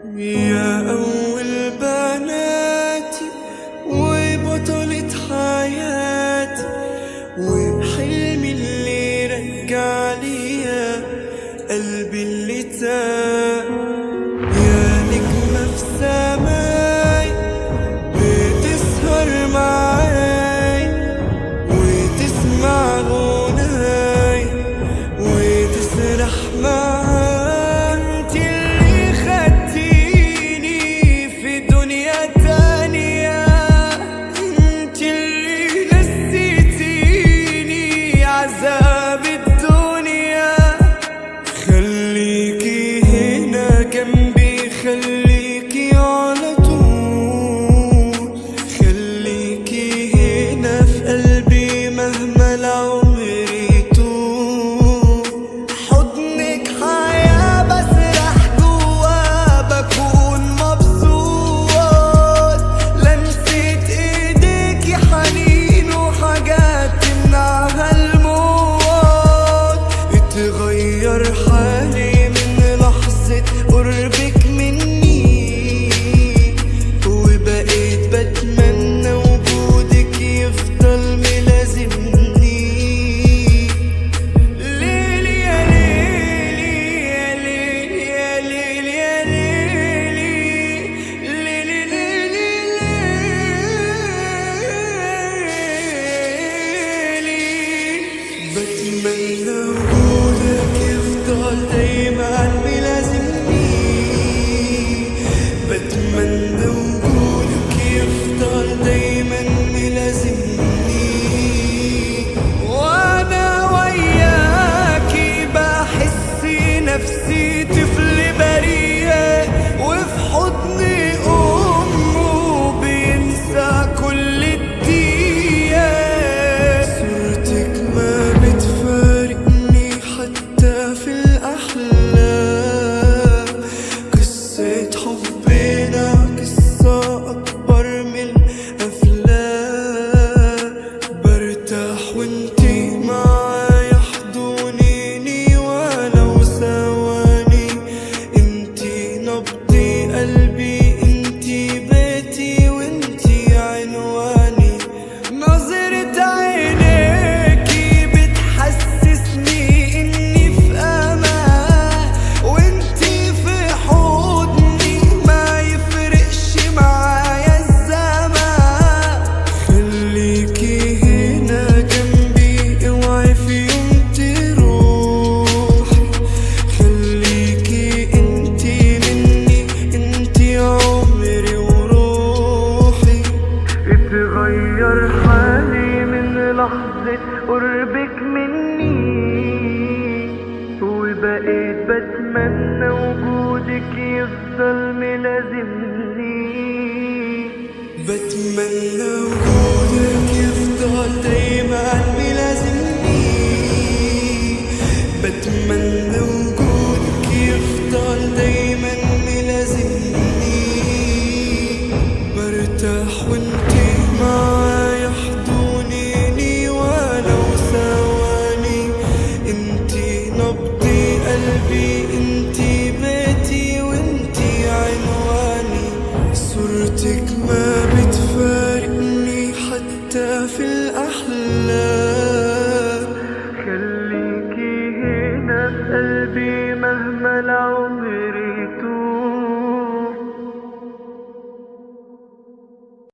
يا أول بناتي وبطلة حياتي وحلمي اللي رجع ليا قلبي اللي تاه. يا نجمة في سماي بتسهر معاي وتسمع غناي وتسرح معاي. خليكي هنا جنبي خليكي على طول، خليكي هنا في قلبي مهما العمر يطول. حضنك حياة بسرح جوا بكون مبسوط، لمسة ايديكي حنين وحاجات تمنعها الموت. اتغير حالي من لحظة قربك مني وبقيت بتمنى وجودك يفضل ملازمني. ليلي يا ليلي يا ليلي يا ليلي يا ليلي ليلي ليلي. بتمنى وجودك يفضل دايما ملازمني، بتمنى وجودك يفضل دايما ملازمني. وانا وياكي بحس نفسي طفل بريء وفي حضني امه بينسى كل الدقيقة. صورتك ما بتفارقني حتى في الأحلام، قصة حبنا قصة أكبر من الأفلام. برتاح وانتي معايا حضنيني ولو ثواني، انتي نبضي قلبي انتي بيتي وانتي عنواني. نظرة عينيكي بتحسسني اني في امان وانتي في حضني ما يفرقش معايا الزمان. خليكي هنا جنبي اوعي في يوم تروحي، خليكي انتي مني انتي عمري وروحي. اتغير حالي من لحظة قربك مني وبقيت بتمنى وجودك يفضل ملازمني. بتمنى وجودك يفضل دايما ملازمني، بتمنى وجودك يفضل دايما ملازمني. برتاح وانتي معايا حضنيني ولو ثواني، انتي نبضي قلبي انتي بيتي وانتي عنواني. صورتك ما بتفارقني حتى في الأحلام، خليكي هنا في قلبي مهما العمر يطول.